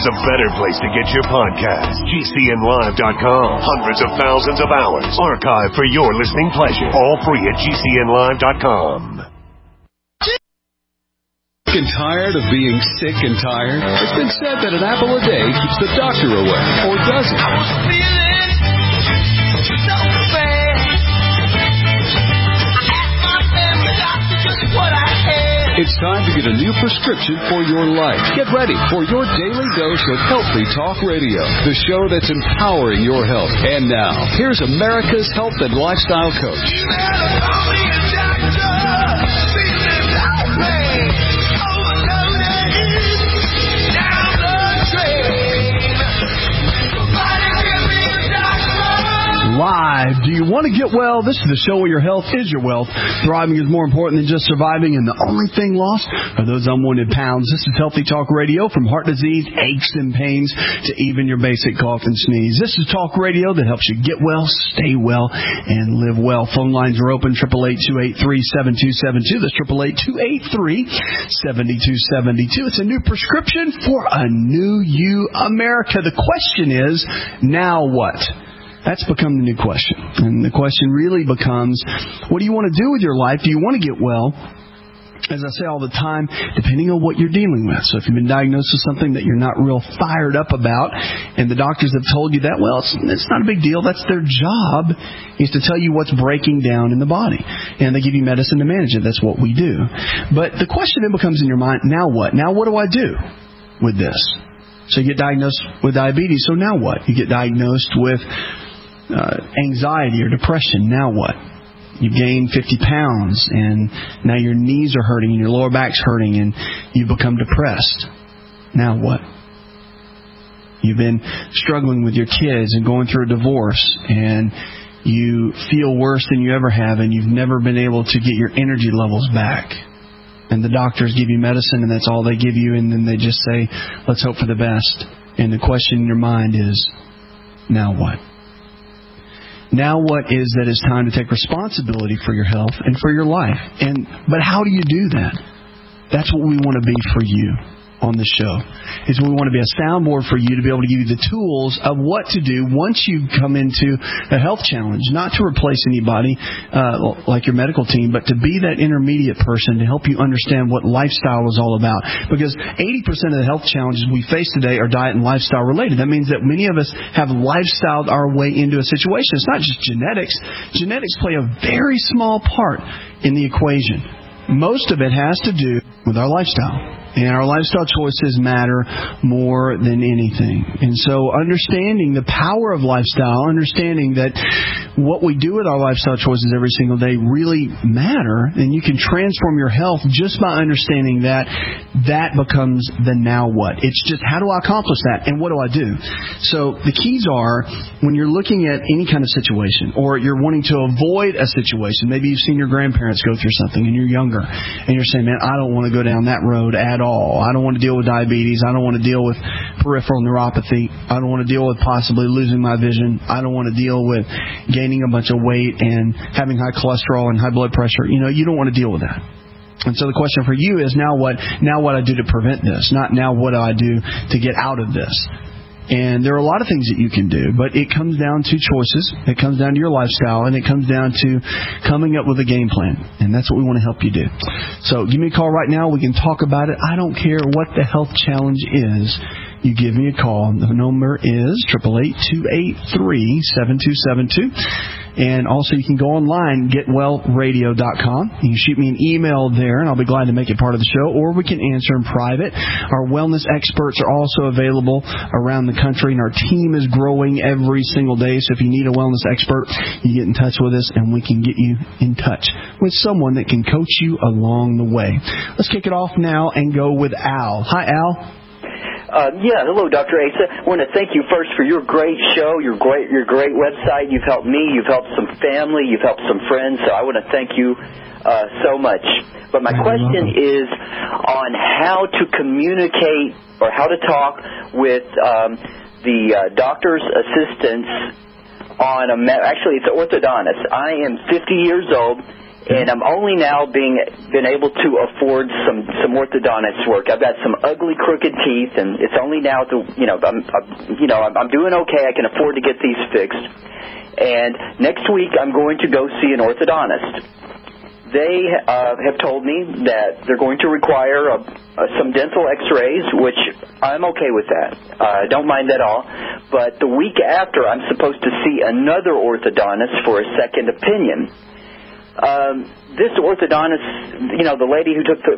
there's a better place to get your podcast. GCNlive.com. Hundreds of thousands of hours archived for your listening pleasure. All free at GCNlive.com. Sick and tired of being sick and tired? It's been said that an apple a day keeps the doctor away. Or does it? I was feeling so bad. I asked my family doctor just what I had. It's time to get a new prescription for your life. Get ready for your daily dose of Healthy Talk Radio, the show that's empowering your health. And now, here's America's health and lifestyle coach. You better call me a doctor. Feeling that way. Overloaded. Down the drain. Somebody give me a doctor. Live. Do you want to get well? This is the show where your health is your wealth. Thriving is more important than just surviving, and the only thing lost are those unwanted pounds. This is Healthy Talk Radio, from heart disease, aches and pains, to even your basic cough and sneeze. This is talk radio that helps you get well, stay well, and live well. Phone lines are open, 888-283-7272. That's 888-283-7272. It's a new prescription for a new you, America. The question is, now what? That's become the new question. And the question really becomes, what do you want to do with your life? Do you want to get well? As I say all the time, depending on what you're dealing with. So if you've been diagnosed with something that you're not real fired up about, and the doctors have told you that, well, it's not a big deal. That's their job, is to tell you what's breaking down in the body. And they give you medicine to manage it. That's what we do. But the question then becomes in your mind, now what? Now what do I do with this? So you get diagnosed with diabetes. So now what? You get diagnosed with anxiety or depression. Now what? You've gained 50 pounds and now your knees are hurting and your lower back's hurting and you've become depressed. Now what? You've been struggling with your kids and going through a divorce and you feel worse than you ever have and you've never been able to get your energy levels back. And the doctors give you medicine and that's all they give you, and then they just say, let's hope for the best. And the question in your mind is, now what? Now what is that it's time to take responsibility for your health and for your life. But how do you do that? That's what we want to be for you on the show. Is we want to be a soundboard for you to be able to give you the tools of what to do once you come into a health challenge. Not to replace anybody like your medical team, but to be that intermediate person to help you understand what lifestyle is all about. Because 80% of the health challenges we face today are diet and lifestyle related. That means that many of us have lifestyled our way into a situation. It's not just genetics. Genetics play a very small part in the equation. Most of it has to do with our lifestyle. And our lifestyle choices matter more than anything. And so understanding the power of lifestyle, understanding that what we do with our lifestyle choices every single day really matter, and you can transform your health just by understanding that becomes the now what. It's just, how do I accomplish that? And what do I do? So the keys are, when you're looking at any kind of situation, or you're wanting to avoid a situation, maybe you've seen your grandparents go through something and you're younger, and you're saying, man, I don't want to go down that road at all. I don't want to deal with diabetes. I don't want to deal with peripheral neuropathy. I don't want to deal with possibly losing my vision. I don't want to deal with gaining a bunch of weight and having high cholesterol and high blood pressure. You don't want to deal with that. And so the question for you is, now what? Now what I do to prevent this? Not now what do I do to get out of this? And there are a lot of things that you can do, but it comes down to choices. It comes down to your lifestyle, and it comes down to coming up with a game plan. And that's what we want to help you do. So give me a call right now. We can talk about it. I don't care what the health challenge is. You give me a call. The number is 888-283-7272. And also you can go online, getwellradio.com. You can shoot me an email there, and I'll be glad to make it part of the show, or we can answer in private. Our wellness experts are also available around the country, and our team is growing every single day. So if you need a wellness expert, you get in touch with us, and we can get you in touch with someone that can coach you along the way. Let's kick it off now and go with Al. Hi, Al. Hello, Dr. Asa. I want to thank you first for your great show, your great website. You've helped me. You've helped some family. You've helped some friends. So I want to thank you so much. But my question is on how to communicate or how to talk with the doctor's assistants on actually, it's an orthodontist. I am 50 years old, And I'm only now been able to afford some orthodontist work. I've got some ugly, crooked teeth, and it's only now I'm doing okay. I can afford to get these fixed. And next week I'm going to go see an orthodontist. They have told me that they're going to require some dental x-rays, which I'm okay with that. I don't mind that at all. But the week after, I'm supposed to see another orthodontist for a second opinion. This orthodontist, the lady who took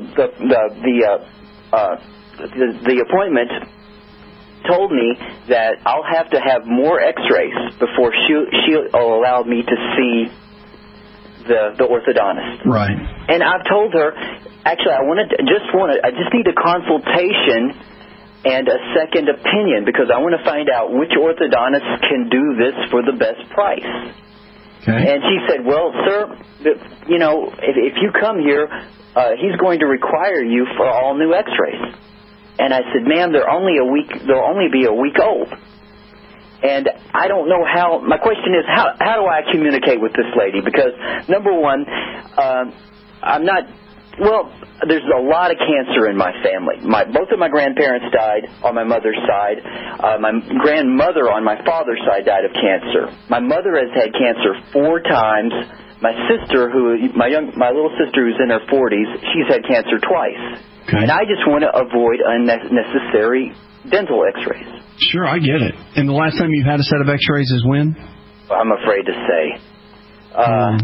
the appointment, told me that I'll have to have more x-rays before she'll allow me to see the orthodontist. Right. And I've told her, actually, I just need a consultation and a second opinion, because I want to find out which orthodontist can do this for the best price. Okay. And she said, well, sir, if you come here, he's going to require you for all new x-rays. And I said, ma'am, they'll only be a week old. And I don't know how. My question is, how do I communicate with this lady? Because, number one, there's a lot of cancer in my family. Both of my grandparents died on my mother's side. My grandmother on my father's side died of cancer. My mother has had cancer 4 times. My sister, my little sister who's in her 40s, she's had cancer twice. Okay. And I just want to avoid unnecessary dental x-rays. Sure, I get it. And the last time you've had a set of x-rays is when? I'm afraid to say. I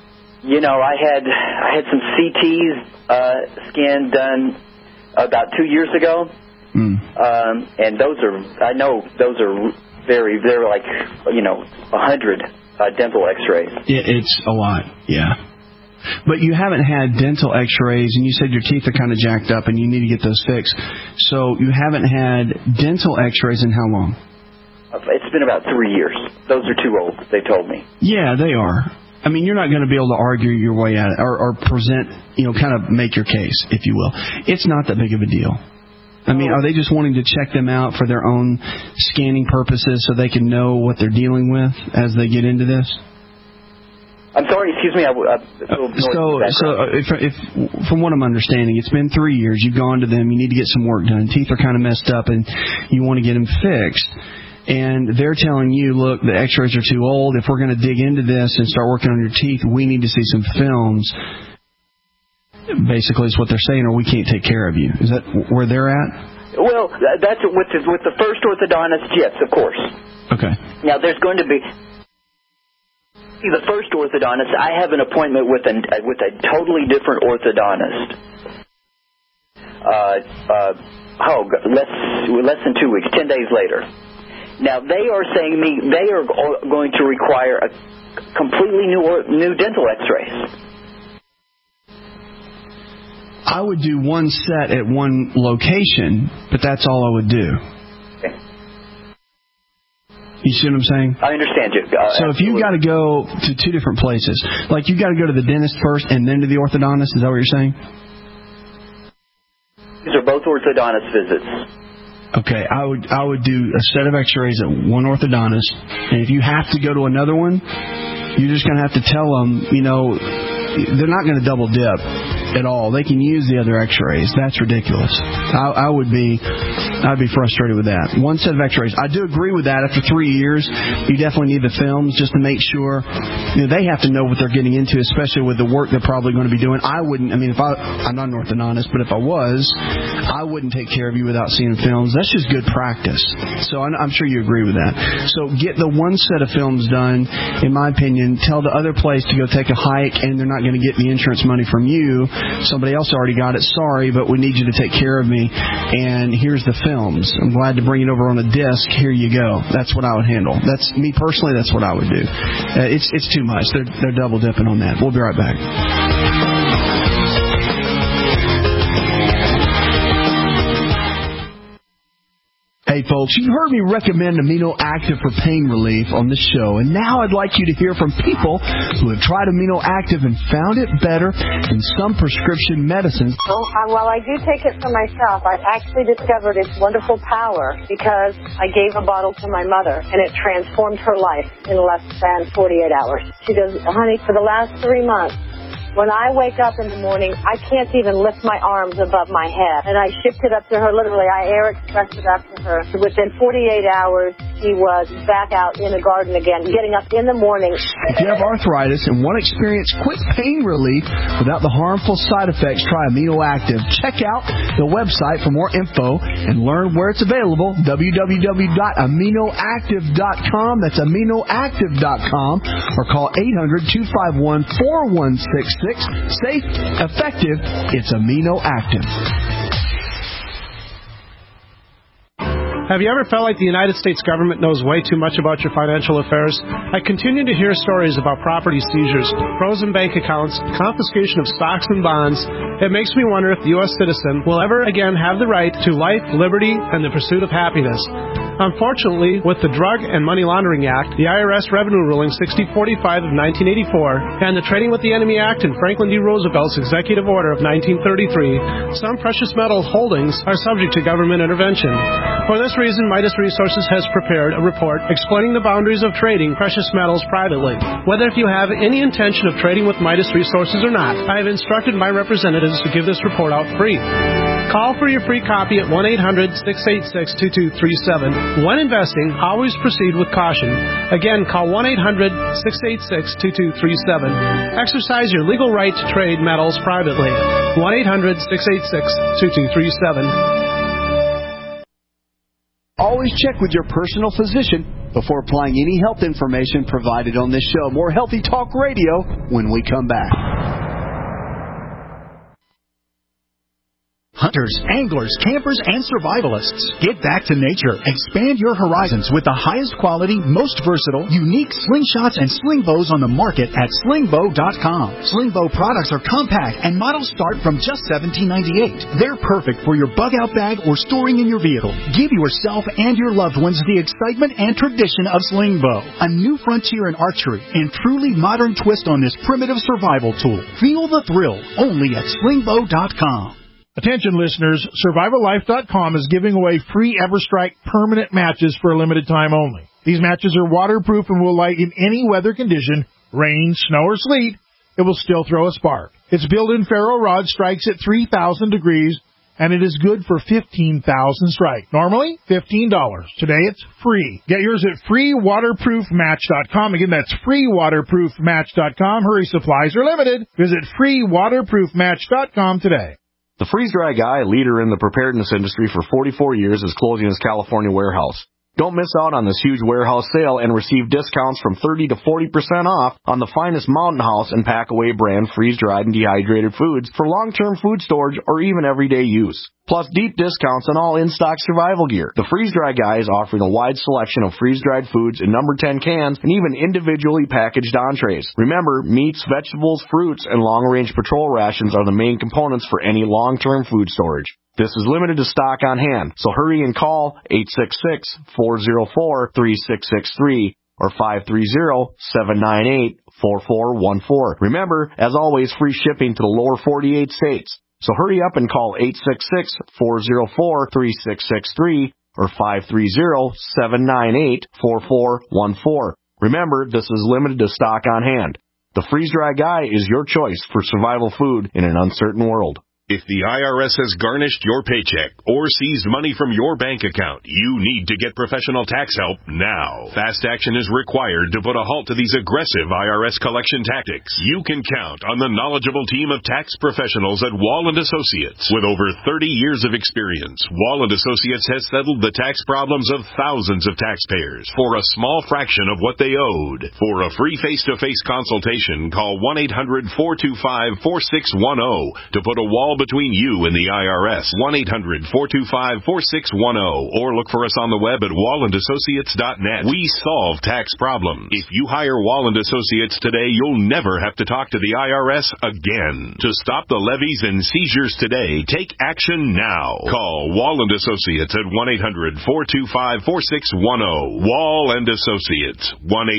had some CTs scan done about 2 years ago. And I know those are they're like, 100 dental x-rays. It's a lot, yeah. But you haven't had dental x-rays, and you said your teeth are kind of jacked up and you need to get those fixed. So you haven't had dental x-rays in how long? It's been about 3 years. Those are too old, they told me. Yeah, they are. I mean, you're not going to be able to argue your way out or present, kind of make your case, if you will. It's not that big of a deal. I mean, are they just wanting to check them out for their own scanning purposes so they can know what they're dealing with as they get into this? I'm sorry, excuse me. If from what I'm understanding, it's been 3 years. You've gone to them. You need to get some work done. Teeth are kind of messed up, and you want to get them fixed. And they're telling you, look, the x-rays are too old. If we're going to dig into this and start working on your teeth, we need to see some films. Basically, is what they're saying, or we can't take care of you. Is that where they're at? Well, that's with the first orthodontist, yes, of course. Okay. Now, there's going to be... The first orthodontist, I have an appointment with a totally different orthodontist. Less than 2 weeks, 10 days later. Now they are saying they are going to require a completely new dental x-rays. I would do one set at one location, but that's all I would do. You see what I'm saying? I understand you. So if you've got to go to 2 different places, like you've got to go to the dentist first and then to the orthodontist, is that what you're saying? These are both orthodontist visits. Okay, I would do a set of x-rays at one orthodontist, and if you have to go to another one, you're just going to have to tell them, they're not going to double dip at all. They can use the other x-rays. That's ridiculous. I'd be frustrated with that. One set of x-rays. I do agree with that. After 3 years, you definitely need the films just to make sure they have to know what they're getting into, especially with the work they're probably going to be doing. I'm not an orthodontist, but if I was, I wouldn't take care of you without seeing films. That's just good practice. So I'm sure you agree with that. So get the one set of films done, in my opinion. Tell the other place to go take a hike, and they're not going to get the insurance money from you. Somebody else already got it. Sorry, but we need you to take care of me, and here's the films. I'm glad to bring it over on a disc. Here you go. That's what I would handle. That's me personally. That's what I would do. It's too much. They're double dipping on that. We'll be right back. Hey folks, you've heard me recommend Amino Active for pain relief on this show, and now I'd like you to hear from people who have tried Amino Active and found it better than some prescription medicines. While I do take it for myself, I've actually discovered its wonderful power because I gave a bottle to my mother, and it transformed her life in less than 48 hours. She goes, honey, for the last 3 months, When I wake up in the morning, I can't even lift my arms above my head. And I shipped it up to her, literally, I air expressed it up to her. Within 48 hours, she was back out in the garden again, getting up in the morning. If you have arthritis and want to experience quick pain relief without the harmful side effects, try Amino Active. Check out the website for more info and learn where it's available, www.aminoactive.com. That's aminoactive.com, or call 800-251-4166. Safe, effective, it's Amino Active. Have you ever felt like the United States government knows way too much about your financial affairs? I continue to hear stories about property seizures, frozen bank accounts, confiscation of stocks and bonds. It makes me wonder if the U.S. citizen will ever again have the right to life, liberty, and the pursuit of happiness. Unfortunately, with the Drug and Money Laundering Act, the IRS Revenue Ruling 6045 of 1984, and the Trading with the Enemy Act and Franklin D. Roosevelt's Executive Order of 1933, some precious metals holdings are subject to government intervention. For this reason, Midas Resources has prepared a report explaining the boundaries of trading precious metals privately. Whether if you have any intention of trading with Midas Resources or not, I have instructed my representatives to give this report out free. Call for your free copy at 1-800-686-2237. When investing, always proceed with caution. Again, call 1-800-686-2237. Exercise your legal right to trade metals privately. 1-800-686-2237. Always check with your personal physician before applying any health information provided on this show. More Healthy Talk Radio when we come back. Hunters, anglers, campers, and survivalists, get back to nature. Expand your horizons with the highest quality, most versatile, unique slingshots and sling bows on the market at slingbow.com. Slingbow products are compact and models start from just $17.98. They're perfect for your bug-out bag or storing in your vehicle. Give yourself and your loved ones the excitement and tradition of Slingbow, a new frontier in archery and truly modern twist on this primitive survival tool. Feel the thrill only at slingbow.com. Attention listeners, SurvivalLife.com is giving away free EverStrike permanent matches for a limited time only. These matches are waterproof and will light in any weather condition, rain, snow, or sleet. It will still throw a spark. Its built-in ferro rod strikes at 3,000 degrees, and it is good for 15,000 strike. Normally, $15. Today, it's free. Get yours at freewaterproofmatch.com. Again, that's freewaterproofmatch.com. Hurry, supplies are limited. Visit freewaterproofmatch.com today. The Freeze-Dry Guy, leader in the preparedness industry for 44 years, is closing his California warehouse. Don't miss out on this huge warehouse sale and receive discounts from 30 to 40% off on the finest Mountain House and Packaway brand freeze-dried and dehydrated foods for long-term food storage or even everyday use. Plus deep discounts on all in-stock survival gear. The Freeze-Dry Guy is offering a wide selection of freeze-dried foods in number 10 cans and even individually packaged entrees. Remember, meats, vegetables, fruits, and long-range patrol rations are the main components for any long-term food storage. This is limited to stock on hand, so hurry and call 866-404-3663 or 530-798-4414. Remember, as always, free shipping to the lower 48 states. So hurry up and call 866-404-3663 or 530-798-4414. Remember, this is limited to stock on hand. The Freeze-Dry Guy is your choice for survival food in an uncertain world. If the IRS has garnished your paycheck or seized money from your bank account, you need to get professional tax help now. Fast action is required to put a halt to these aggressive IRS collection tactics. You can count on the knowledgeable team of tax professionals at Wall & Associates. With over 30 years of experience, Wall & Associates has settled the tax problems of thousands of taxpayers for a small fraction of what they owed. For a free face-to-face consultation, call 1-800-425-4610 to put a wall between you and the IRS. 1-800-425-4610 or look for us on the web at wallandassociates.net. We solve tax problems. If you hire Wall & Associates today, you'll never have to talk to the IRS again. To stop the levies and seizures today, take action now. Call Wall & Associates at 1-800-425-4610. Wall & Associates.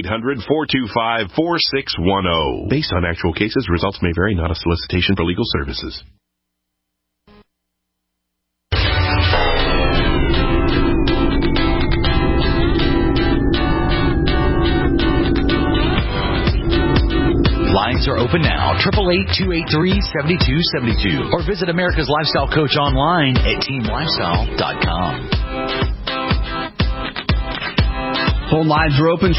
1-800-425-4610. Based on actual cases, results may vary, not a solicitation for legal services. lines are open now. 888-283-7272. Or visit America's Lifestyle Coach online at teamlifestyle.com. Phone lines are open,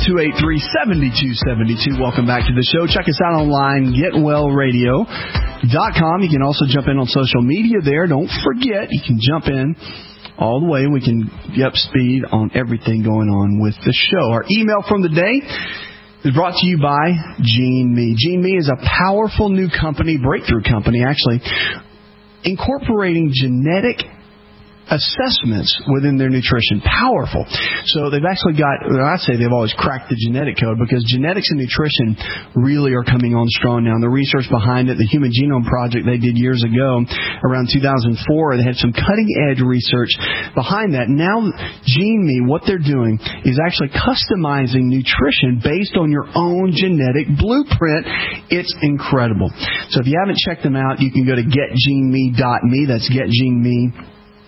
888-283-7272. Welcome back to the show. Check us out online, getwellradio.com. You can also jump in on social media there. Don't forget, you can jump in all the way. We can get up speed on everything going on with the show. Our email from the day is brought to you by Gene Me. Gene Me is a powerful new company, breakthrough company actually, incorporating genetic assessments within their nutrition. Powerful. So they've actually got, I say they've always cracked the genetic code, because genetics and nutrition really are coming on strong now. And the research behind it, the Human Genome Project they did years ago, around 2004, they had some cutting-edge research behind that. Now, Gene Me, what they're doing is actually customizing nutrition based on your own genetic blueprint. It's incredible. So if you haven't checked them out, you can go to getgeneme.me. That's getgeneme.me.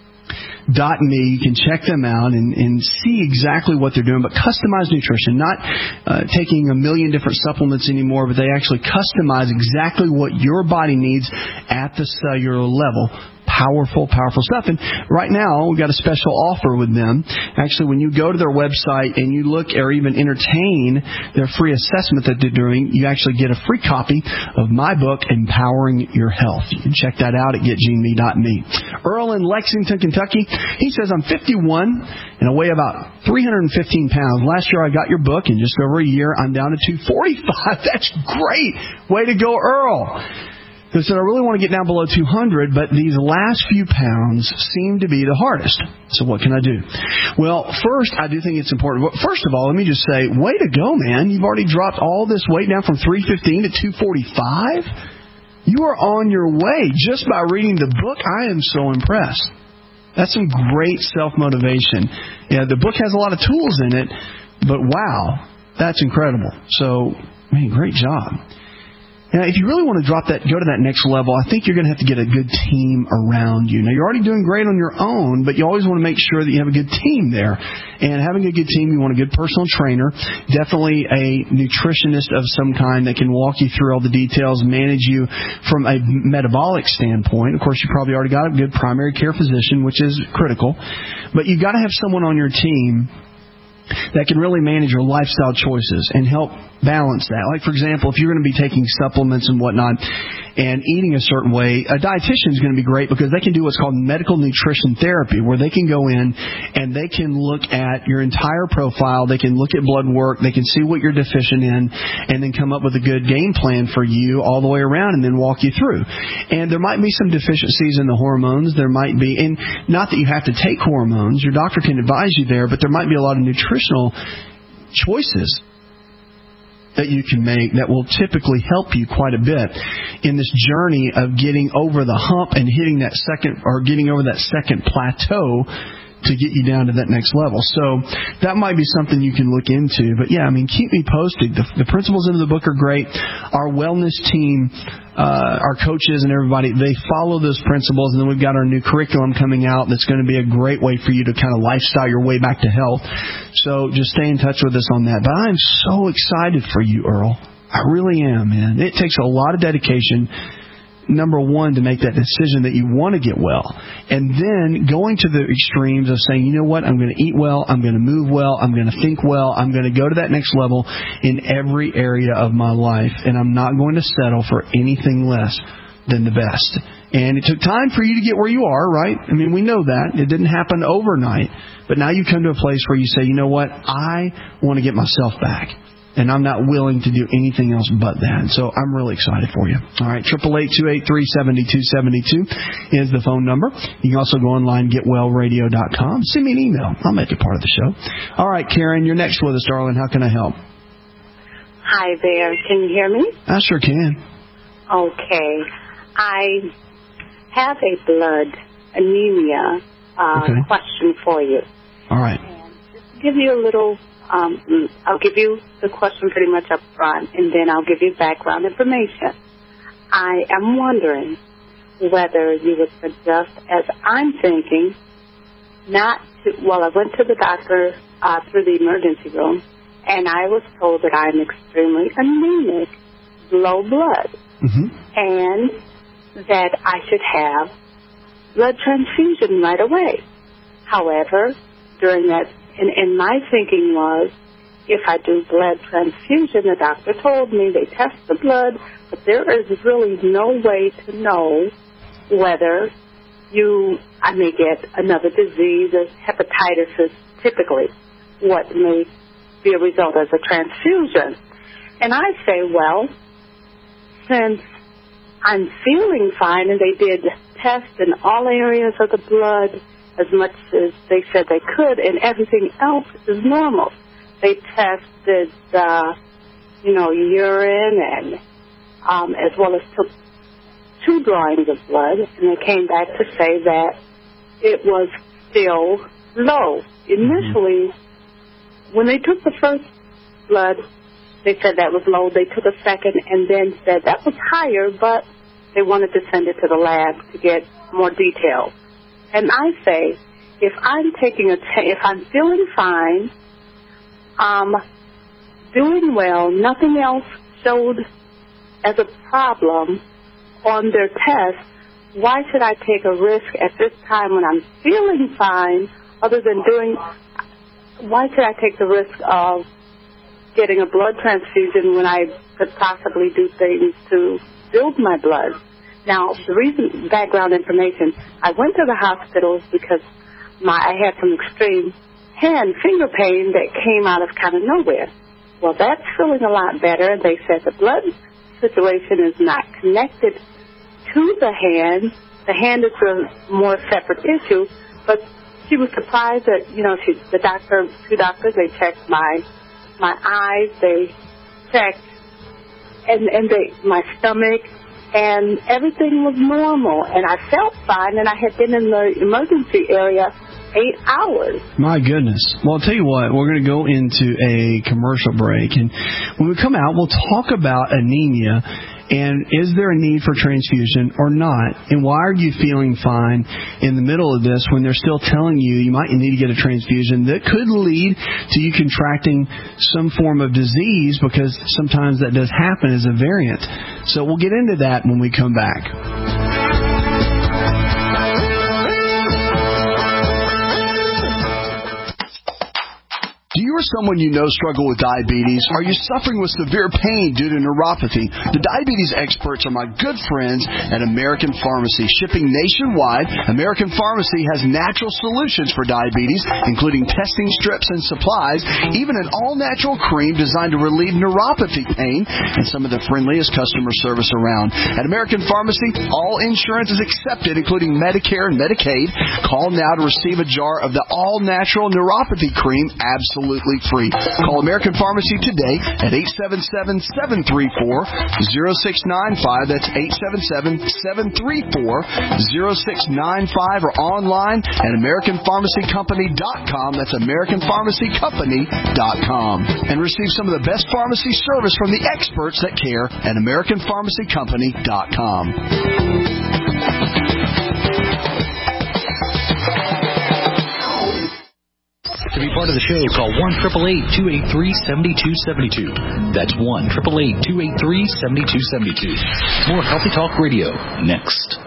You can check them out and see exactly what they're doing, but customized nutrition, not taking a million different supplements anymore, but they actually customize exactly what your body needs at the cellular level. Powerful, powerful stuff. And right now, we've got a special offer with them. Actually, when you go to their website and you look or even entertain their free assessment that they're doing, you actually get a free copy of my book, Empowering Your Health. You can check that out at getgeneme.me. Earl in Lexington, Kentucky, he says, I'm 51 and I weigh about 315 pounds. Last year I got your book. In just over a year, I'm down to 245. That's great. Way to go, Earl. They said, I really want to get down below 200, but these last few pounds seem to be the hardest. So what can I do? Well, first, I do think it's important. First of all, let me just say, way to go, man. You've already dropped all this weight down from 315 to 245. You are on your way just by reading the book. I am so impressed. That's some great self-motivation. Yeah, the book has a lot of tools in it, but wow, that's incredible. So, man, great job. Now, if you really want to drop that, go to that next level, I think you're going to have to get a good team around you. Now, you're already doing great on your own, but you always want to make sure that you have a good team there. And having a good team, you want a good personal trainer, definitely a nutritionist of some kind that can walk you through all the details, manage you from a metabolic standpoint. Of course, you probably already got a good primary care physician, which is critical. But you've got to have someone on your team that can really manage your lifestyle choices and help balance that. Like, for example, if you're going to be taking supplements and whatnot and eating a certain way, a dietitian is going to be great because they can do what's called medical nutrition therapy, where they can go in and they can look at your entire profile, they can look at blood work, they can see what you're deficient in, and then come up with a good game plan for you all the way around and then walk you through. And there might be some deficiencies in the hormones. There might be, and not that you have to take hormones, your doctor can advise you there, but there might be a lot of nutritional choices that you can make that will typically help you quite a bit in this journey of getting over the hump and hitting that second, or getting over that second plateau to get you down to that next level. So that might be something you can look into. But yeah, I mean, keep me posted. The principles in the book are great. Our wellness team, our coaches and everybody, they follow those principles. And then we've got our new curriculum coming out that's going to be a great way for you to kind of lifestyle your way back to health. So just stay in touch with us on that. But I'm so excited for you, Earl. I really am, man. It takes a lot of dedication, number one, to make that decision that you want to get well. And then going to the extremes of saying, you know what, I'm going to eat well, I'm going to move well, I'm going to think well, I'm going to go to that next level in every area of my life. And I'm not going to settle for anything less than the best. And it took time for you to get where you are, right? I mean, we know that. It didn't happen overnight. But now you come to a place where you say, you know what, I want to get myself back. And I'm not willing to do anything else but that. So I'm really excited for you. All right, 888-283-7272 is the phone number. You can also go online, getwellradio.com. Send me an email. I'll make it part of the show. All right, Karen, you're next with us, darling. How can I help? Hi there. Can you hear me? I sure can. Okay. I have a blood anemia question for you. All right. And just to give you a little... I'll give you the question pretty much up front, and then I'll give you background information. I am wondering whether you would suggest, as I'm thinking, not to, well, I went to the doctor through the emergency room, and I was told that I'm extremely anemic low blood and that I should have blood transfusion right away. However, during that, and my thinking was, if I do blood transfusion, the doctor told me they test the blood, but there is really no way to know whether I may get another disease, as hepatitis is typically what may be a result of a transfusion. And I say, well, since I'm feeling fine, and they did tests in all areas of the blood as much as they said they could, and everything else is normal. They tested, urine and as well as took 2 drawings of blood, and they came back to say that it was still low. Initially, when they took the first blood, they said that was low. They took a second and then said that was higher, but they wanted to send it to the lab to get more detail. And I say, if I'm if I'm feeling fine, doing well, nothing else showed as a problem on their test, why should I take a risk at this time when I'm feeling fine, why should I take the risk of getting a blood transfusion when I could possibly do things to build my blood? Now, the reason, background information, I went to the hospital because I had some extreme finger pain that came out of kind of nowhere. Well, that's feeling a lot better. They said the blood situation is not connected to the hand. The hand is a more separate issue, but she was surprised that, two doctors, they checked my eyes, they checked my stomach, and everything was normal, and I felt fine, and I had been in the emergency area 8 hours. My goodness. Well, I'll tell you what, we're going to go into a commercial break, and when we come out, we'll talk about anemia, and is there a need for transfusion or not, and why are you feeling fine in the middle of this when they're still telling you might need to get a transfusion that could lead to you contracting some form of disease, because sometimes that does happen as a variant. So we'll get into that when we come back. Do you or someone you know struggle with diabetes? Are you suffering with severe pain due to neuropathy? The diabetes experts are my good friends at American Pharmacy. Shipping nationwide, American Pharmacy has natural solutions for diabetes, including testing strips and supplies, even an all-natural cream designed to relieve neuropathy pain, and some of the friendliest customer service around. At American Pharmacy, all insurance is accepted, including Medicare and Medicaid. Call now to receive a jar of the all-natural neuropathy cream absolutely free. Call American Pharmacy today at 877-734-0695. That's 877-734-0695, or online at AmericanPharmacyCompany.com. That's AmericanPharmacyCompany.com. And receive some of the best pharmacy service from the experts that care at AmericanPharmacyCompany.com. To be part of the show, call 1-888-283-7272. That's 1-888-283-7272. More Healthy Talk Radio next.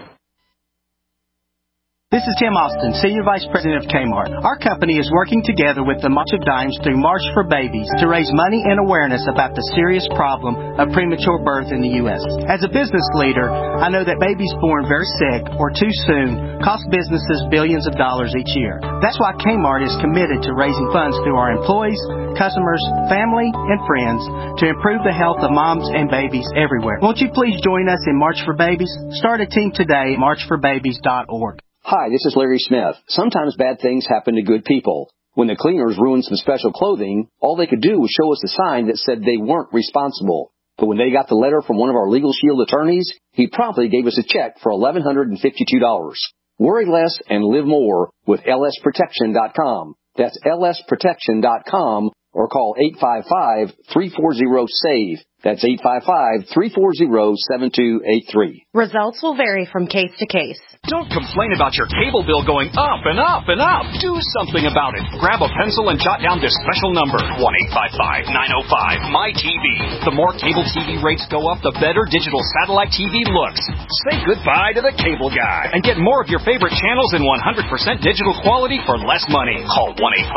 This is Tim Austin, Senior Vice President of Kmart. Our company is working together with the March of Dimes through March for Babies to raise money and awareness about the serious problem of premature birth in the U.S. As a business leader, I know that babies born very sick or too soon cost businesses billions of dollars each year. That's why Kmart is committed to raising funds through our employees, customers, family, and friends to improve the health of moms and babies everywhere. Won't you please join us in March for Babies? Start a team today at marchforbabies.org. Hi, this is Larry Smith. Sometimes bad things happen to good people. When the cleaners ruined some special clothing, all they could do was show us a sign that said they weren't responsible. But when they got the letter from one of our Legal Shield attorneys, he promptly gave us a check for $1,152. Worry less and live more with lsprotection.com. That's lsprotection.com, or call 855-340-SAVE. That's 855-340-7283. Results will vary from case to case. Don't complain about your cable bill going up and up and up. Do something about it. Grab a pencil and jot down this special number, 1-855-905-MY-TV. The more cable TV rates go up, the better digital satellite TV looks. Say goodbye to the cable guy and get more of your favorite channels in 100% digital quality for less money. Call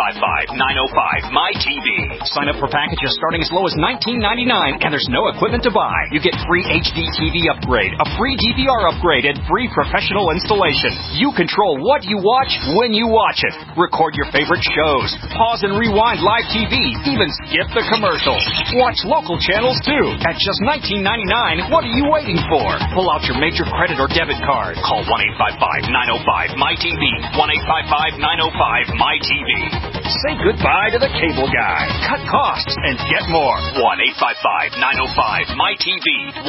1-855-905-MY-TV. Sign up for packages starting as low as $19.99, and there's no equipment to buy. You get free HD TV upgrade, a free DVR upgrade, and free professional installation. You control what you watch when you watch it. Record your favorite shows. Pause and rewind live TV. Even skip the commercials. Watch local channels too. At just $19.99, what are you waiting for? Pull out your major credit or debit card. Call 1-855-905-MY-TV. 1-855-905-MY-TV. Say goodbye to the cable guy. Cut costs and get more. 1-855-905-MY-TV.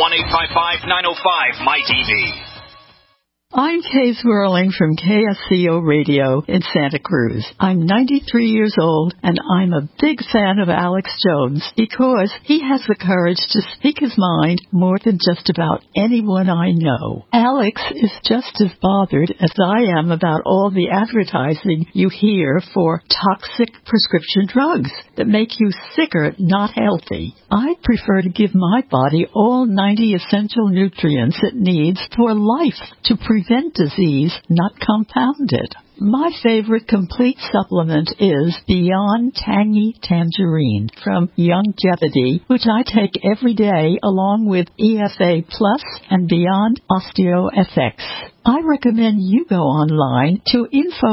1-855-905-MY-TV. I'm Kay Swirling from KSCO Radio in Santa Cruz. I'm 93 years old, and I'm a big fan of Alex Jones because he has the courage to speak his mind more than just about anyone I know. Alex is just as bothered as I am about all the advertising you hear for toxic prescription drugs that make you sicker, not healthy. I prefer to give my body all 90 essential nutrients it needs for life to prevent disease, not compound it. My favorite complete supplement is Beyond Tangy Tangerine from Youngevity, which I take every day along with EFA Plus and Beyond OsteoFX. I recommend you go online to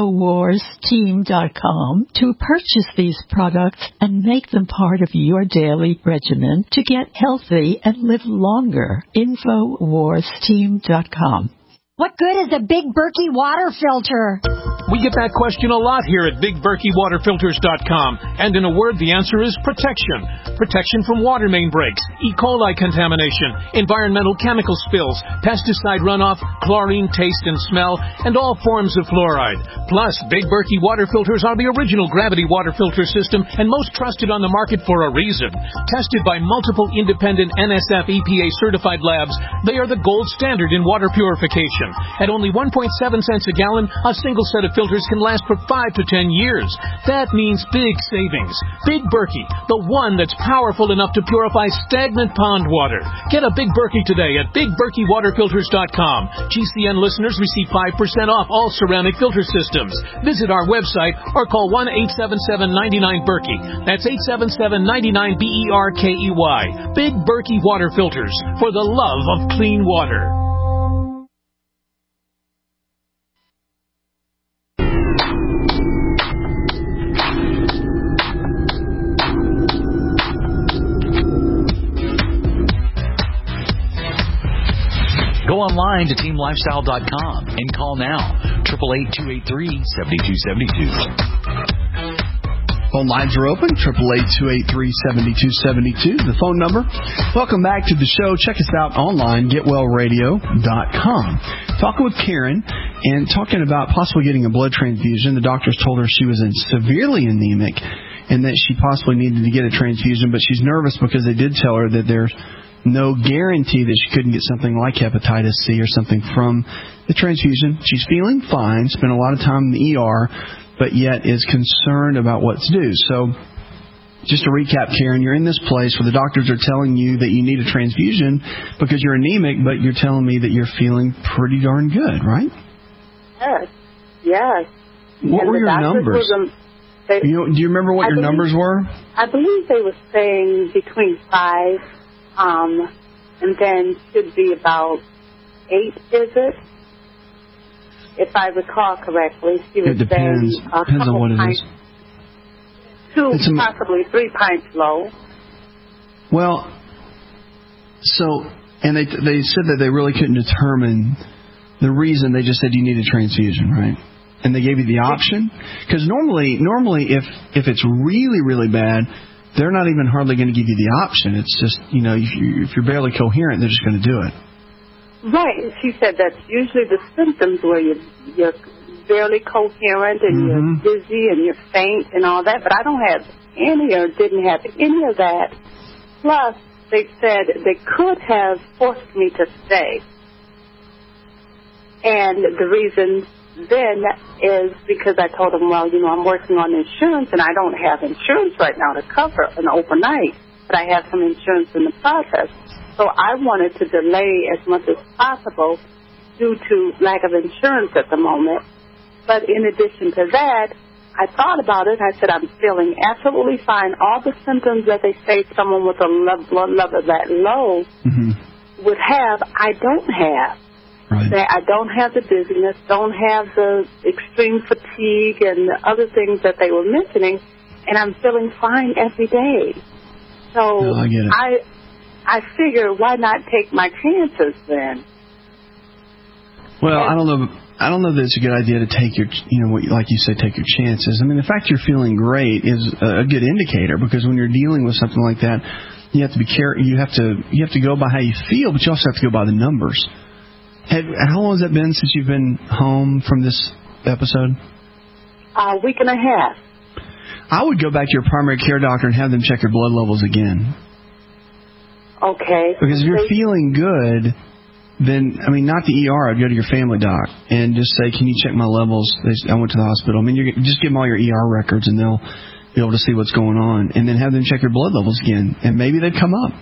InfoWarsTeam.com to purchase these products and make them part of your daily regimen to get healthy and live longer. InfoWarsTeam.com. What good is a Big Berkey water filter? We get that question a lot here at BigBerkeyWaterFilters.com. And in a word, the answer is protection. Protection from water main breaks, E. coli contamination, environmental chemical spills, pesticide runoff, chlorine taste and smell, and all forms of fluoride. Plus, Big Berkey water filters are the original gravity water filter system and most trusted on the market for a reason. Tested by multiple independent NSF EPA certified labs, they are the gold standard in water purification. At only 1.7 cents a gallon, a single set of filters can last for 5 to 10 years. That means big savings. Big Berkey, the one that's powerful enough to purify stagnant pond water. Get a Big Berkey today at BigBerkeyWaterFilters.com. GCN listeners receive 5% off all ceramic filter systems. Visit our website or call 1-877-99-BERKEY. That's 877-99-BERKEY. Big Berkey Water Filters, for the love of clean water. Go online to teamlifestyle.com and call now, 888-283-7272. Phone lines are open, 888-283-7272, the phone number. Welcome back to the show. Check us out online, getwellradio.com. Talking with Karen and talking about possibly getting a blood transfusion. The doctors told her she was severely anemic and that she possibly needed to get a transfusion, but she's nervous because they did tell her that there's no guarantee that she couldn't get something like hepatitis C or something from the transfusion. She's feeling fine, spent a lot of time in the ER, but yet is concerned about what to do. So just to recap, Karen, you're in this place where the doctors are telling you that you need a transfusion because you're anemic, but you're telling me that you're feeling pretty darn good, right? Yes. What were your numbers? Do you remember what your numbers were? I believe they were saying between 5 and then should be about 8, is it? If I recall correctly, she was depends. saying Depends on what it is. 2, possibly 3 pints low. Well, so, and they said that they really couldn't determine the reason. They just said you need a transfusion, right? And they gave you the option? Because normally if it's really, really bad, they're not even hardly going to give you the option. It's just, if you're barely coherent, they're just going to do it. Right. She said that's usually the symptoms where you're barely coherent and you're dizzy and you're faint and all that. But I don't have any or didn't have any of that. Plus, they said they could have forced me to stay. And the reason then is because I told them, well, I'm working on insurance, and I don't have insurance right now to cover an overnight, but I have some insurance in the process. So I wanted to delay as much as possible due to lack of insurance at the moment. But in addition to that, I thought about it. I said, I'm feeling absolutely fine. All the symptoms that they say someone with a blood level that low would have, I don't have. Right. I don't have the dizziness, don't have the extreme fatigue and the other things that they were mentioning, and I'm feeling fine every day. So I get it. I figure, why not take my chances then? Well, I don't know that it's a good idea to take your, like you say, take your chances. I mean, the fact you're feeling great is a good indicator, because when you're dealing with something like that, you have to be careful. You have to go by how you feel, but you also have to go by the numbers. How long has it been since you've been home from this episode? A week and a half. I would go back to your primary care doctor and have them check your blood levels again. Okay. Because if you're feeling good, then, not the ER, I'd go to your family doc and just say, can you check my levels? I went to the hospital. You just give them all your ER records, and they'll be able to see what's going on. And then have them check your blood levels again, and maybe they'd come up.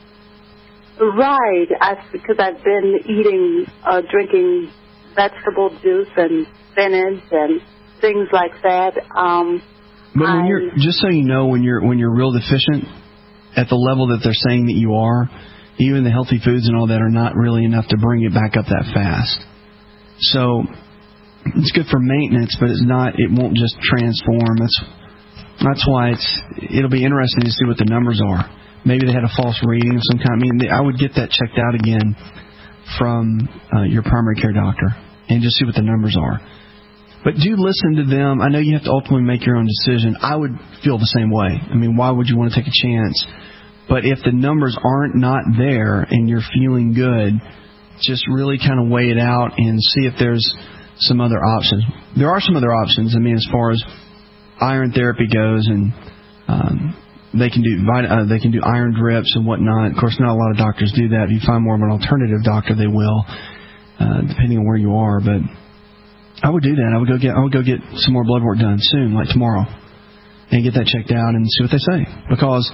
Right, because I've been drinking vegetable juice and spinach and things like that. But when you're, just so you know, when you're real deficient at the level that they're saying that you are, even the healthy foods and all that are not really enough to bring it back up that fast. So it's good for maintenance, but it's not. It won't just transform. That's why it'll be interesting to see what the numbers are. Maybe they had a false reading of some kind. I would get that checked out again from your primary care doctor and just see what the numbers are. But do listen to them. I know you have to ultimately make your own decision. I would feel the same way. Why would you want to take a chance? But if the numbers aren't not there and you're feeling good, just really kind of weigh it out and see if there's some other options. There are some other options. As far as iron therapy goes, and they can do iron drips and whatnot. Of course, not a lot of doctors do that. If you find more of an alternative doctor, they will, depending on where you are. But I would do that. I would go get some more blood work done soon, like tomorrow, and get that checked out and see what they say. Because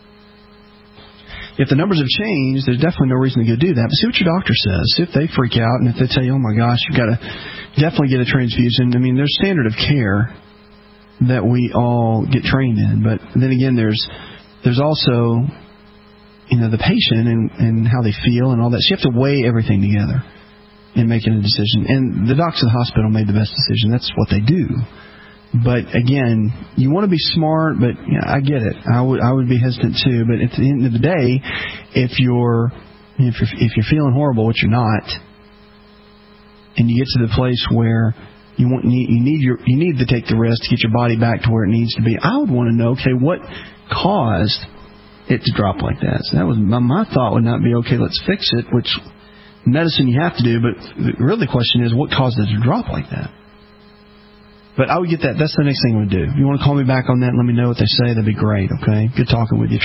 if the numbers have changed, there's definitely no reason to go do that. But see what your doctor says. See if they freak out, and if they tell you, oh my gosh, you've got to definitely get a transfusion. There's standard of care that we all get trained in, but then again, there's also the patient and how they feel and all that. So you have to weigh everything together in making a decision. And the docs at the hospital made the best decision. That's what they do. But again, you want to be smart. But I get it. I would be hesitant too. But at the end of the day, if you're feeling horrible, which you're not, and you get to the place where you need to take the risk to get your body back to where it needs to be, I would want to know, okay, what caused it to drop like that? So that was my thought would not be, okay, let's fix it, which medicine you have to do, but really the question is, what caused it to drop like that? But I would get that. That's the next thing I would do. If you want to call me back on that and let me know what they say, that'd be great, okay? Good talking with you.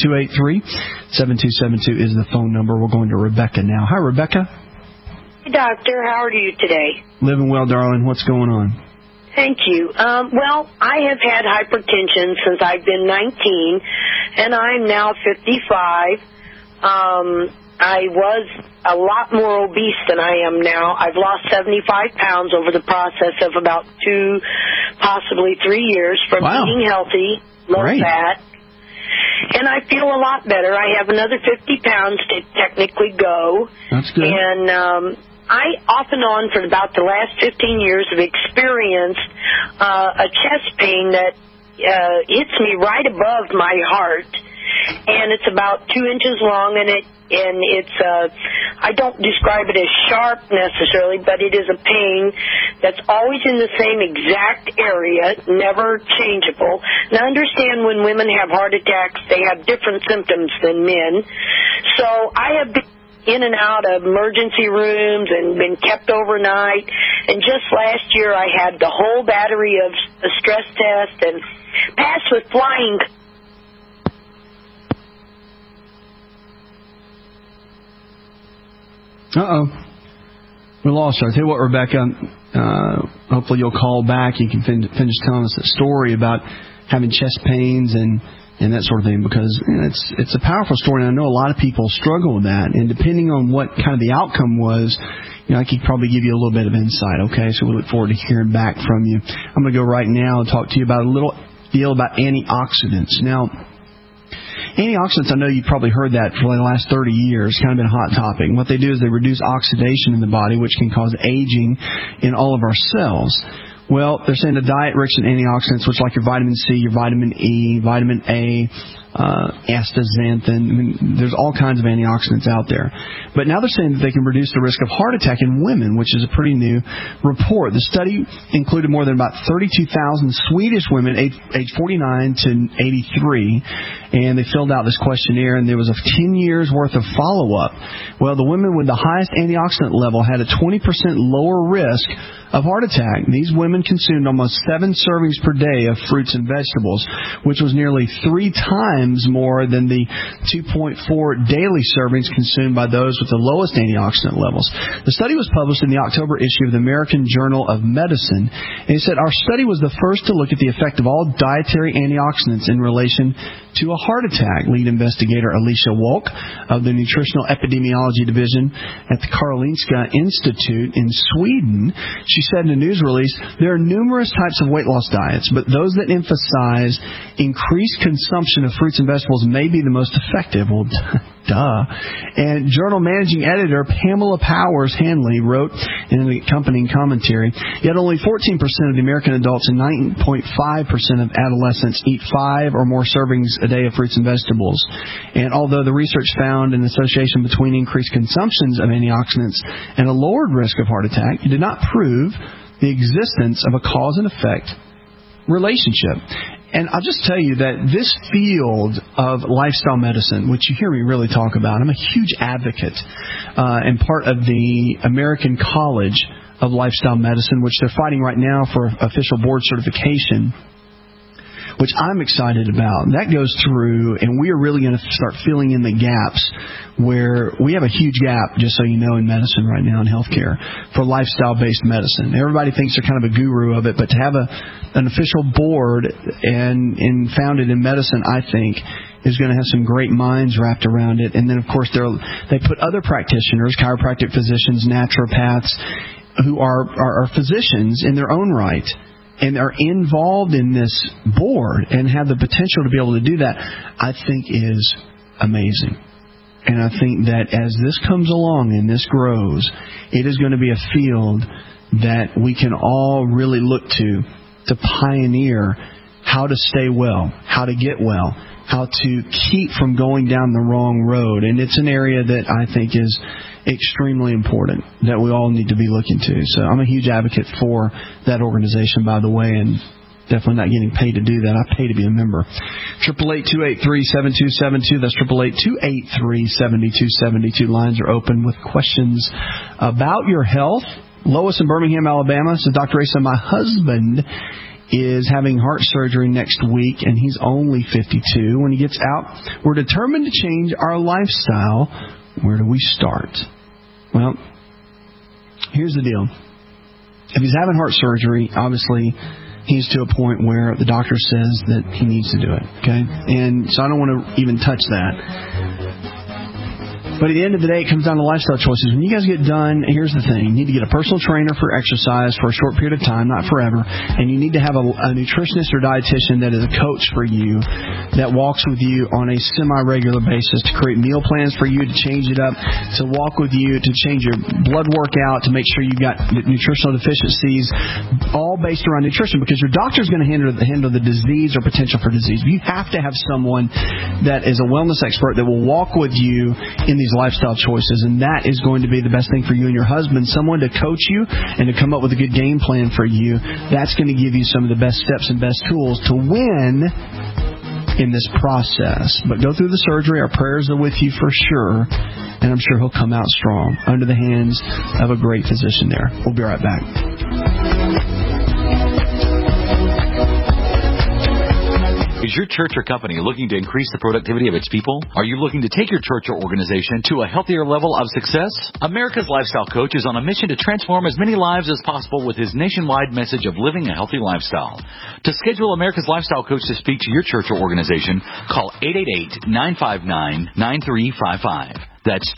888-283-7272 is the phone number. We're going to Rebecca now. Hi, Rebecca. Doctor, how are you today? Living well, darling. What's going on? Thank you. Well, I have had hypertension since I've been 19, and I'm now 55. I was a lot more obese than I am now. I've lost 75 pounds over the process of about 2, possibly 3 years from eating healthy, low fat. And I feel a lot better. I have another 50 pounds to technically go. That's good. And I, off and on, for about the last 15 years, have experienced a chest pain that hits me right above my heart. And it's about 2 inches long, and it's I don't describe it as sharp necessarily, but it is a pain that's always in the same exact area, never changeable. Now, understand when women have heart attacks, they have different symptoms than men. So I have been in and out of emergency rooms and been kept overnight. And just last year I had the whole battery of a stress test and passed with flying. We lost her. I tell you what, Rebecca, hopefully you'll call back. You can finish telling us that story about having chest pains and that sort of thing, because it's a powerful story, and I know a lot of people struggle with that. And depending on what kind of the outcome was, I could probably give you a little bit of insight, okay? So we look forward to hearing back from you. I'm going to go right now and talk to you about a little deal about antioxidants. Now, antioxidants, I know you've probably heard that for the last 30 years. It's kind of been a hot topic. What they do is they reduce oxidation in the body, which can cause aging in all of our cells. Well, they're saying a diet rich in antioxidants, which like your vitamin C, your vitamin E, vitamin A, astaxanthin. I mean, there's all kinds of antioxidants out there. But now they're saying that they can reduce the risk of heart attack in women, which is a pretty new report. The study included more than about 32,000 Swedish women aged 49 to 83, and they filled out this questionnaire, and there was a 10 years worth of follow-up. Well, the women with the highest antioxidant level had a 20% lower risk of heart attack. These women consumed almost 7 servings per day of fruits and vegetables, which was nearly 3 times more than the 2.4 daily servings consumed by those with the lowest antioxidant levels. The study was published in the October issue of the American Journal of Medicine, and it said, our study was the first to look at the effect of all dietary antioxidants in relation to a heart attack. Lead investigator Alicia Wolk of the Nutritional Epidemiology Division at the Karolinska Institute in Sweden, she said in a news release, there are numerous types of weight loss diets, but those that emphasize increased consumption of fruits and vegetables may be the most effective. Well, duh. And journal managing editor Pamela Powers Hanley wrote in an accompanying commentary, yet only 14% of the American adults and 9.5% of adolescents eat 5 or more servings a day of fruits and vegetables. And although the research found an association between increased consumptions of antioxidants and a lowered risk of heart attack, it did not prove the existence of a cause and effect relationship. And I'll just tell you that this field of lifestyle medicine, which you hear me really talk about, I'm a huge advocate and part of the American College of Lifestyle Medicine, which they're fighting right now for official board certification, which I'm excited about. That goes through, and we are really going to start filling in the gaps where we have a huge gap, just so you know, in medicine right now, in healthcare, for lifestyle-based medicine. Everybody thinks they're kind of a guru of it, but to have an official board and founded in medicine, I think, is going to have some great minds wrapped around it. And then, of course, they put other practitioners, chiropractic physicians, naturopaths, who are physicians in their own right, and are involved in this board and have the potential to be able to do that, I think is amazing. And I think that as this comes along and this grows, it is going to be a field that we can all really look to pioneer how to stay well, how to get well, how to keep from going down the wrong road. And it's an area that I think is extremely important that we all need to be looking to. So I'm a huge advocate for that organization, by the way, and definitely not getting paid to do that. I pay to be a member. 888-283-7272. That's 888-283-7272. Lines are open with questions about your health. Lois in Birmingham, Alabama says, Dr. Asa, my husband is having heart surgery next week, and he's only 52. When he gets out, we're determined to change our lifestyle. Where do we start? Well, here's the deal. If he's having heart surgery, obviously he's to a point where the doctor says that he needs to do it. Okay? And so I don't want to even touch that. But at the end of the day, it comes down to lifestyle choices. When you guys get done, here's the thing. You need to get a personal trainer for exercise for a short period of time, not forever. And you need to have a nutritionist or dietitian that is a coach for you that walks with you on a semi-regular basis to create meal plans for you, to change it up, to walk with you, to change your blood work out, to make sure you've got nutritional deficiencies, all based around nutrition, because your doctor is going to handle the disease or potential for disease. You have to have someone that is a wellness expert that will walk with you in these lifestyle choices, and that is going to be the best thing for you and your husband. Someone to coach you and to come up with a good game plan for you. That's going to give you some of the best steps and best tools to win in this process. But go through the surgery. Our prayers are with you for sure, and I'm sure he'll come out strong under the hands of a great physician there. We'll be right back. Is your church or company looking to increase the productivity of its people? Are you looking to take your church or organization to a healthier level of success? America's Lifestyle Coach is on a mission to transform as many lives as possible with his nationwide message of living a healthy lifestyle. To schedule America's Lifestyle Coach to speak to your church or organization, call 888-959-9355. That's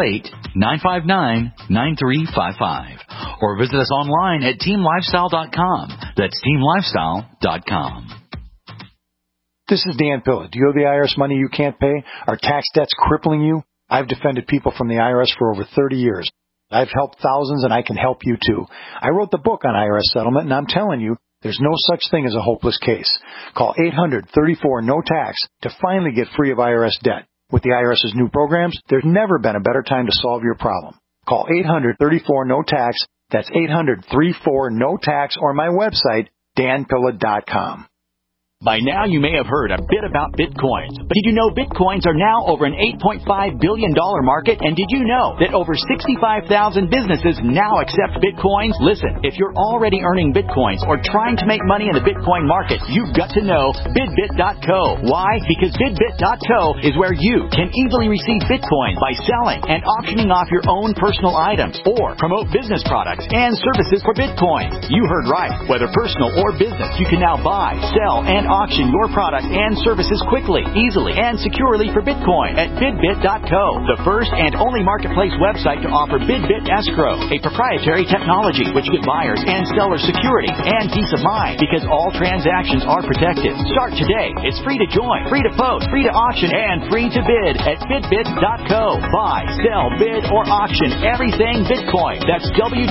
888-959-9355. Or visit us online at teamlifestyle.com. That's teamlifestyle.com. This is Dan Pilla. Do you owe the IRS money you can't pay? Are tax debts crippling you? I've defended people from the IRS for over 30 years. I've helped thousands, and I can help you too. I wrote the book on IRS settlement, and I'm telling you, there's no such thing as a hopeless case. Call 800-34-NO-TAX to finally get free of IRS debt. With the IRS's new programs, there's never been a better time to solve your problem. Call 800-34-NO-TAX. That's 800-34-NO-TAX, or my website, danpilla.com. By now, you may have heard a bit about Bitcoins. But did you know Bitcoins are now over an $8.5 billion market? And did you know that over 65,000 businesses now accept Bitcoins? Listen, if you're already earning Bitcoins or trying to make money in the Bitcoin market, you've got to know BidBit.co. Why? Because BidBit.co is where you can easily receive Bitcoin by selling and auctioning off your own personal items or promote business products and services for Bitcoin. You heard right. Whether personal or business, you can now buy, sell, and auction your product and services quickly, easily, and securely for Bitcoin at BidBit.co, the first and only marketplace website to offer BidBit Escrow, a proprietary technology which gives buyers and sellers security and peace of mind because all transactions are protected. Start today. It's free to join, free to post, free to auction, and free to bid at BidBit.co. Buy, sell, bid, or auction everything Bitcoin. That's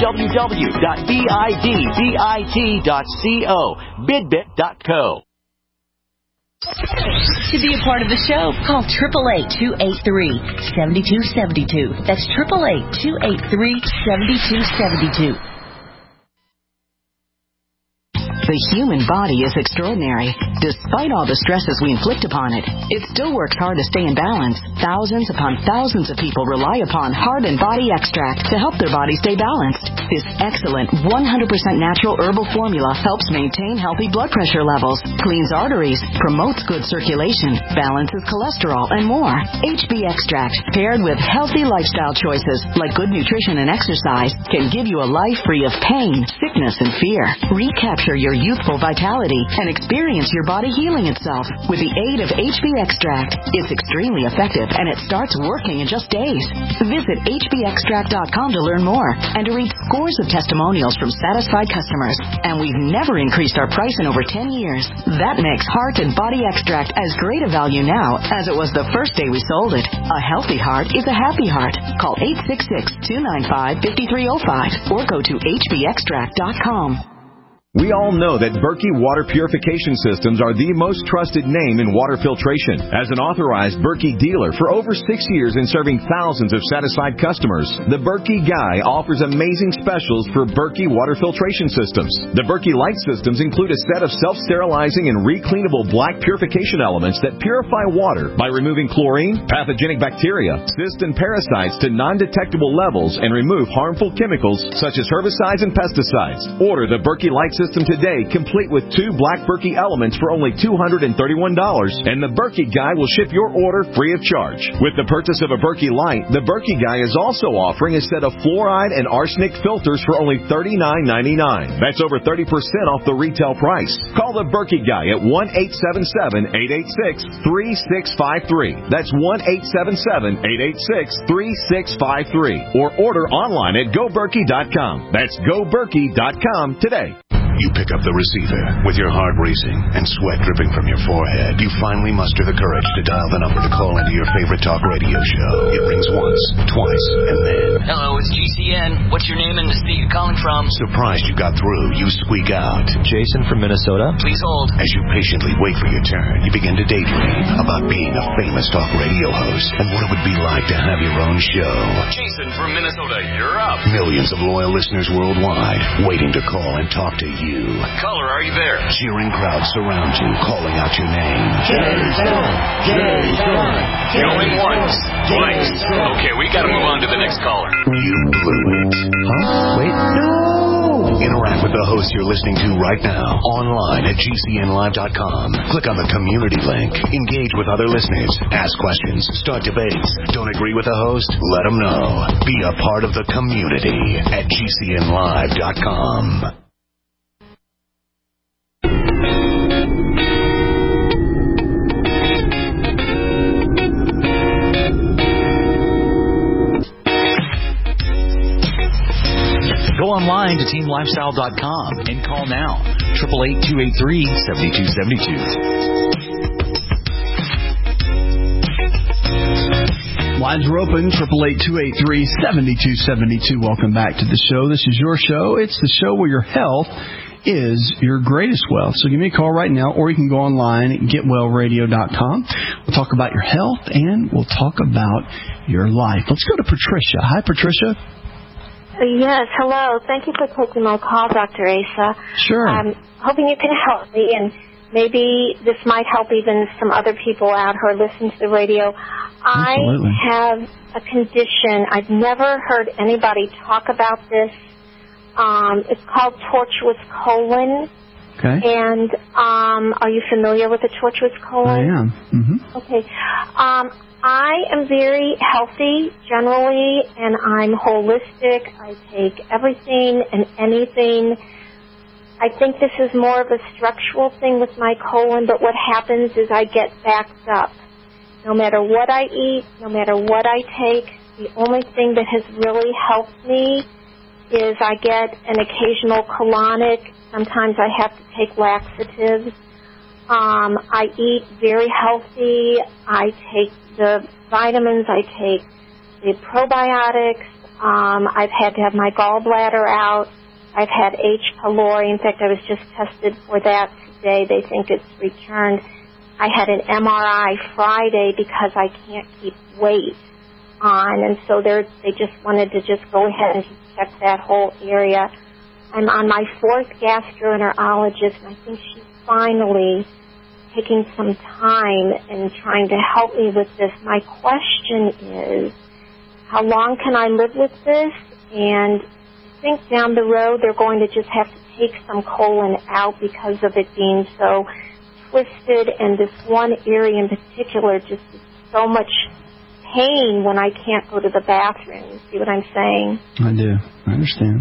www.bidbit.co. BidBit.co. To be a part of the show, call 888-283-7272. That's 888-283-7272. The human body is extraordinary. Despite all the stresses we inflict upon it, it still works hard to stay in balance. Thousands upon thousands of people rely upon Heart and Body Extract to help their body stay balanced. This excellent 100% natural herbal formula helps maintain healthy blood pressure levels, cleans arteries, promotes good circulation, balances cholesterol, and more. HB Extract, paired with healthy lifestyle choices like good nutrition and exercise, can give you a life free of pain, sickness, and fear. Recapture your youthful vitality and experience your body healing itself with the aid of HB Extract. It's extremely effective, and it starts working in just days. Visit hbextract.com to learn more and to read scores of testimonials from satisfied customers. And we've never increased our price in over 10 years. That makes Heart and Body Extract as great a value now as it was the first day we sold it. A healthy heart is a happy heart. Call 866-295-5305 or go to hbextract.com. We all know that Berkey Water Purification Systems are the most trusted name in water filtration. As an authorized Berkey dealer for over 6 years and serving thousands of satisfied customers, the Berkey Guy offers amazing specials for Berkey water filtration systems. The Berkey Light systems include a set of self-sterilizing and recleanable black purification elements that purify water by removing chlorine, pathogenic bacteria, cysts, and parasites to non-detectable levels and remove harmful chemicals such as herbicides and pesticides. Order the Berkey Light system today, complete with 2 black Berkey elements for only $231, and the Berkey Guy will ship your order free of charge. With the purchase of a Berkey Light, the Berkey Guy is also offering a set of fluoride and arsenic filters for only $39.99. That's over 30% off the retail price. Call the Berkey Guy at 1-877-886-3653. That's 1-877-886-3653. Or order online at goberkey.com. That's goberkey.com today. You pick up the receiver with your heart racing and sweat dripping from your forehead. You finally muster the courage to dial the number to call into your favorite talk radio show. It rings once, twice, and then... Hello, it's GCN. What's your name and the state you're calling from? Surprised you got through, you squeak out. Jason from Minnesota. Please hold. As you patiently wait for your turn, you begin to daydream about being a famous talk radio host and what it would be like to have your own show. Jason from Minnesota, you're up. Millions of loyal listeners worldwide waiting to call and talk to you. Caller, are you there? Cheering crowds surround you, calling out your name. Jason! Jason! Going once, twice. Okay, we gotta move on to the next caller. You blew it. Huh? Wait. No! Interact with the host you're listening to right now online at GCNlive.com. Click on the community link. Engage with other listeners. Ask questions. Start debates. Don't agree with the host? Let them know. Be a part of the community at GCNlive.com. Go online to teamlifestyle.com and call now. 888-283-7272. Lines are open, 888-283-7272. Welcome back to the show. This is your show. It's the show where your health is your greatest wealth. So give me a call right now, or you can go online at getwellradio.com. We'll talk about your health, and we'll talk about your life. Let's go to Patricia. Hi, Patricia. Yes, hello. Thank you for taking my call, Dr. Asa. Sure. I'm hoping you can help me, and maybe this might help even some other people out who are listening to the radio. Absolutely. I have a condition. I've never heard anybody talk about this. It's called tortuous colon. Okay. And are you familiar with the tortuous colon? I am. Mm-hmm. Okay. I am very healthy generally, and I'm holistic. I take everything and anything. I think this is more of a structural thing with my colon, but what happens is I get backed up. No matter what I eat, no matter what I take, the only thing that has really helped me is I get an occasional colonic. Sometimes I have to take laxatives. I eat very healthy. I take the vitamins. I take the probiotics. I've had to have my gallbladder out. I've had H. pylori. In fact, I was just tested for that today. They think it's returned. I had an MRI Friday because I can't keep weight on, and so they just wanted to just go ahead and check that whole area. I'm on my 4th gastroenterologist, and I think she's finally taking some time and trying to help me with this. My question is, how long can I live with this? And I think down the road they're going to just have to take some colon out because of it being so twisted, and this one area in particular just is so much pain when I can't go to the bathroom. You see what I'm saying? I do. I understand.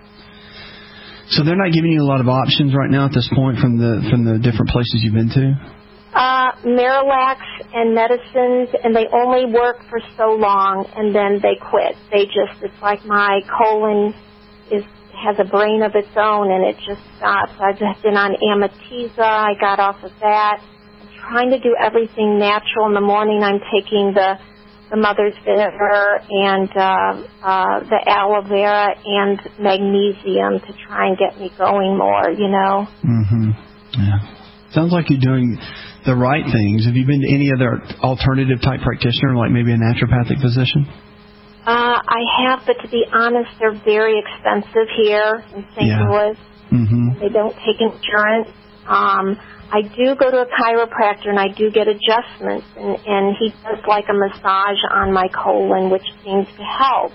So they're not giving you a lot of options right now at this point from the different places you've been to? Miralax and medicines, and they only work for so long, and then they quit. It's like my colon has a brain of its own, and it just stops. I've been on Amitiza. I got off of that. I'm trying to do everything natural. In the morning, I'm taking the mother's vinegar and the aloe vera and magnesium to try and get me going more, you know. Mm-hmm. Yeah. Sounds like you're doing the right things. Have you been to any other alternative type practitioner, like maybe a naturopathic physician? I have, but to be honest, they're very expensive here in St. Louis. Mm-hmm. They don't take insurance. I do go to a chiropractor, and I do get adjustments, and he does like a massage on my colon, which seems to help.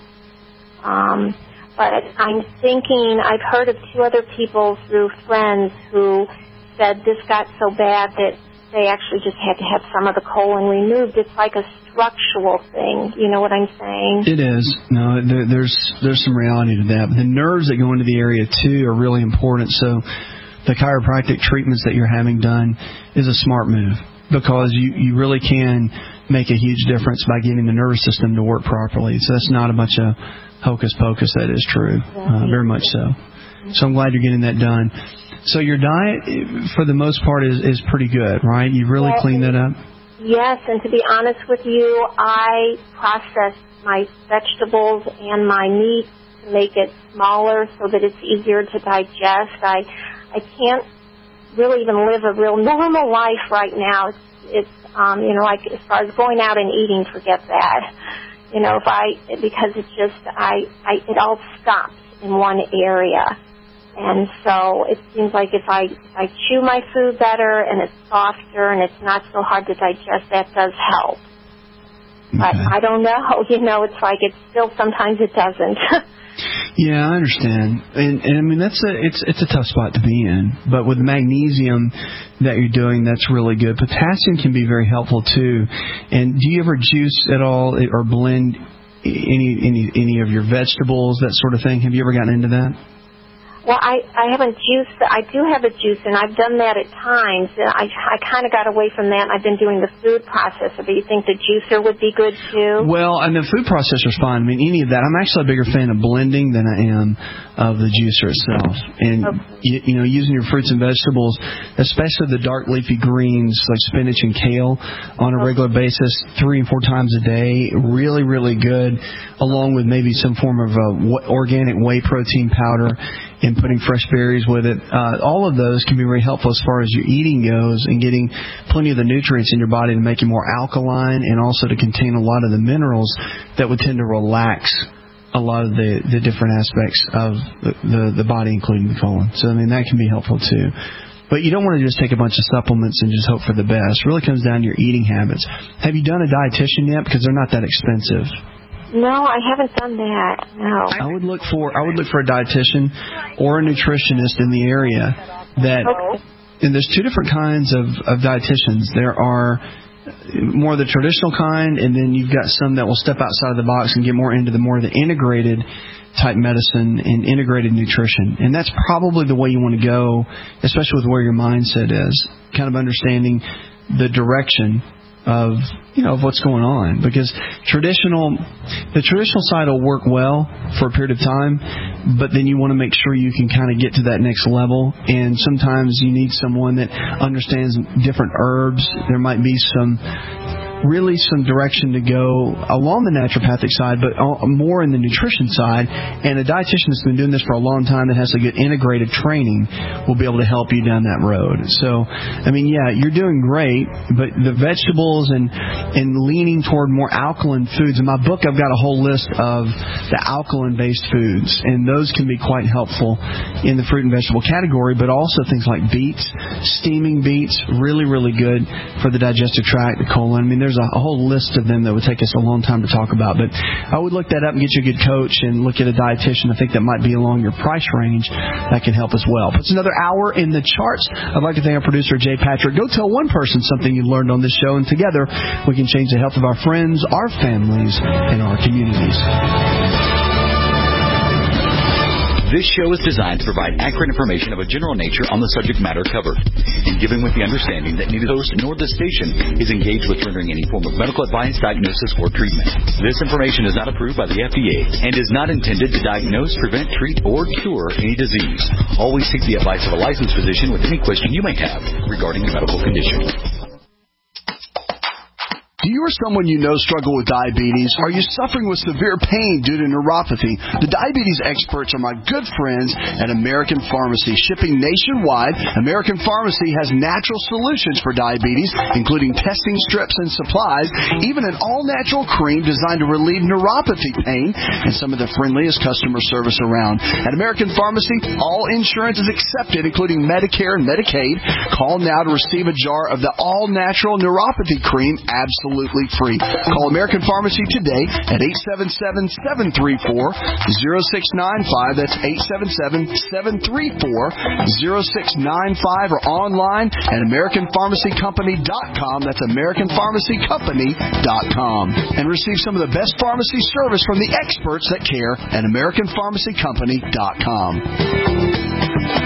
But I'm thinking, I've heard of 2 other people through friends who said this got so bad that they actually just had to have some of the colon removed. It's like a structural thing. You know what I'm saying? It is. No, there's some reality to that. But the nerves that go into the area, too, are really important. So the chiropractic treatments that you're having done is a smart move, because you really can make a huge difference by getting the nervous system to work properly. So that's not a bunch of hocus pocus. That is true. Very much so. So I'm glad you're getting that done. So your diet, for the most part, is pretty good, right? You've really cleaned that up? Yes, and to be honest with you, I process my vegetables and my meat to make it smaller so that it's easier to digest. I can't really even live a real normal life right now. It's like as far as going out and eating, forget that. Because it's just it all stops in one area. And so it seems like if I chew my food better and it's softer and it's not so hard to digest, that does help. Okay. But I don't know. It's like it's still sometimes it doesn't. Yeah, I understand, and I mean it's a tough spot to be in. But with the magnesium that you're doing, that's really good. Potassium can be very helpful too. And do you ever juice at all or blend any of your vegetables, that sort of thing? Have you ever gotten into that? Well, I haven't juiced. I do have a juicer, and I've done that at times. I kind of got away from that, and I've been doing the food processor. But you think the juicer would be good, too? Well, and the food processor's fine. I mean, any of that. I'm actually a bigger fan of blending than I am of the juicer itself. And, you know, using your fruits and vegetables, especially the dark leafy greens like spinach and kale on a regular basis, 3 and 4 times a day, really, really good, along with maybe some form of organic whey protein powder and putting fresh berries with it. All of those can be very helpful as far as your eating goes and getting plenty of the nutrients in your body to make you more alkaline and also to contain a lot of the minerals that would tend to relax a lot of the different aspects of the body, including the colon. So, I mean, that can be helpful too. But you don't want to just take a bunch of supplements and just hope for the best. It really comes down to your eating habits. Have you done a dietitian yet? Because they're not that expensive. No, I haven't done that. No. I would look for a dietitian or a nutritionist in the area that. Okay. And there's 2 different kinds of dietitians. There are more of the traditional kind, and then you've got some that will step outside of the box and get more into the integrated type medicine and integrated nutrition. And that's probably the way you want to go, especially with where your mindset is, kind of understanding the direction of what's going on, because the traditional side will work well for a period of time, but then you want to make sure you can kind of get to that next level, and sometimes you need someone that understands different herbs. There might be some direction to go along the naturopathic side, but more in the nutrition side. And a dietitian that's been doing this for a long time that has a good integrated training will be able to help you down that road. So, I mean, yeah, you're doing great, but the vegetables and leaning toward more alkaline foods. In my book, I've got a whole list of the alkaline-based foods, and those can be quite helpful in the fruit and vegetable category, but also things like beets, steaming beets, really, really good for the digestive tract, the colon. I mean, there's a whole list of them that would take us a long time to talk about. But I would look that up and get you a good coach and look at a dietitian. I think that might be along your price range. That can help as well. Puts another hour in the charts. I'd like to thank our producer, Jay Patrick. Go tell one person something you learned on this show, and together we can change the health of our friends, our families, and our communities. This show is designed to provide accurate information of a general nature on the subject matter covered, and given with the understanding that neither the host nor the station is engaged with rendering any form of medical advice, diagnosis, or treatment. This information is not approved by the FDA and is not intended to diagnose, prevent, treat, or cure any disease. Always seek the advice of a licensed physician with any question you may have regarding your medical condition. Do you or someone you know struggle with diabetes? Are you suffering with severe pain due to neuropathy? The diabetes experts are my good friends at American Pharmacy. Shipping nationwide, American Pharmacy has natural solutions for diabetes, including testing strips and supplies, even an all-natural cream designed to relieve neuropathy pain, and some of the friendliest customer service around. At American Pharmacy, all insurance is accepted, including Medicare and Medicaid. Call now to receive a jar of the all-natural neuropathy cream absolutely free. Call American Pharmacy today at 877-734-0695. That's 877-734-0695, or online at AmericanPharmacyCompany.com. That's AmericanPharmacyCompany.com. And receive some of the best pharmacy service from the experts that care at AmericanPharmacyCompany.com.